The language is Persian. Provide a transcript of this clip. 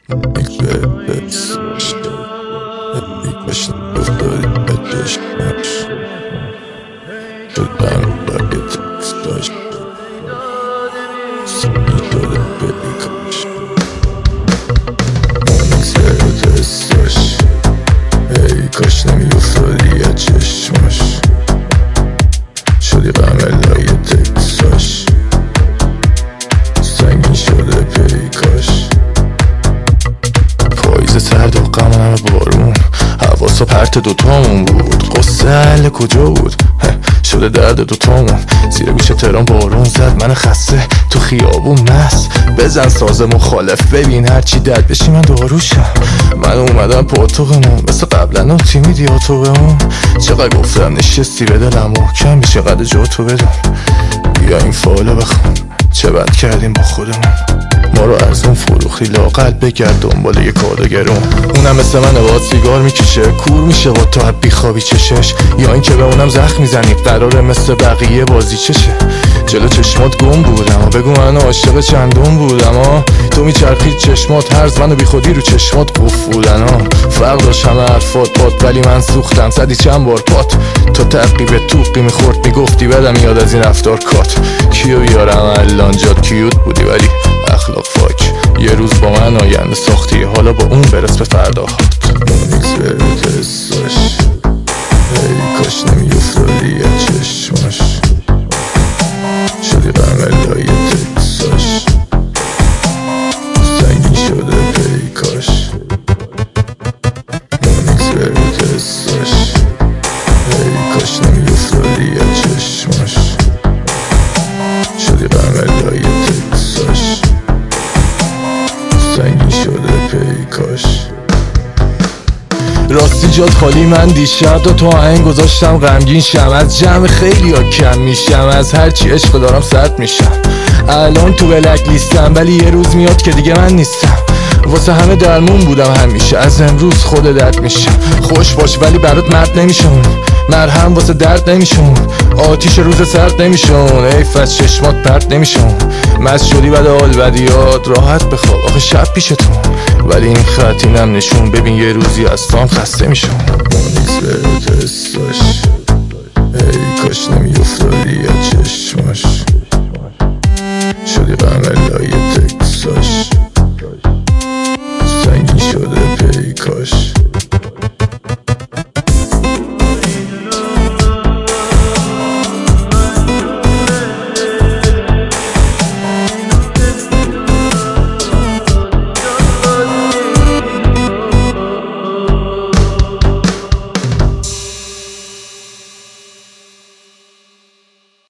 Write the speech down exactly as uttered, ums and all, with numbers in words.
کاش نمیافتادی از چشماش، شدی غم لای تکساش، سنگین شده پیکاش. پاییز سرد و غم همه بارون، حواسا پرت دوتامون بود، قصه اهل کجا بود؟ شده درد دوتامون. زیر میشه تهران بارون زد، من خسته تو خیابون مست. بزن ساز مخالف ببین هرچی درد بشی من داروشم. من اومدم پاتوقمون مثل قبلا تیمی دیاتو به اون. چقدر گفتم نشستی به دلم و کم میشه قد جا تو بدم. بیا این فالو بخون چه بد کردیم با خودمون. ما رو ارزون فروختی لاقل بگرد دنبال یه کادوگرون. اونم مثل من باد سیگار میکشه، کور میشه با تو بی خوابی چشش. یا این که به اونم زخم میزنی قراره مثل بقیه بازی چشه. جلو چشمات گم بودم و بگو من عاشق چندون بودم ها. تو میچرخید چشمات هرز منو بی خودی رو چشمات قفولن ها. فرق داشت همه حرفات باد ولی من سوختم زدی چند بار پات. تو تقیب توقی میخورد میگفتی بدم یاد از این رفتار کات. کیو بیارم الان جات کیوت بودی ولی اخلاق فاک. یه روز با من آینده ساختی حالا با اون برس به فردا هات. ای کاش نمیافتادی از چشماش، شدی غم لای تکساش، سنگین شده پیکاش. ای کاش نمیافتادی از چشماش، شدی غم لای تکساش، سنگین شده پیکاش. راستی جات خالی من دیشب دو تا آهنگ گذاشتم غمگین شم. از جمع خیلی ها کم میشم، از هرچی عشق دارم سرد میشم. الان تو بلک لیستم ولی یه روز میاد که دیگه من نیستم. واسه همه درمون بودم همیشه، از امروز خود درد میشم. خوش باش ولی برات مرد نمیشون، مرهم واسه درد نمیشون. آتیش روز سرد نمیشون، ایف از چشمات پرد نمیشون. مست شدی بعد حال بدیات راحت بخواب آخه شب پیشتون. ولی این خط اینم نشون ببین یه روزی از تو هم خسته میشون. ای کاش نمیافتادی از چشماش، شدی غم لای تک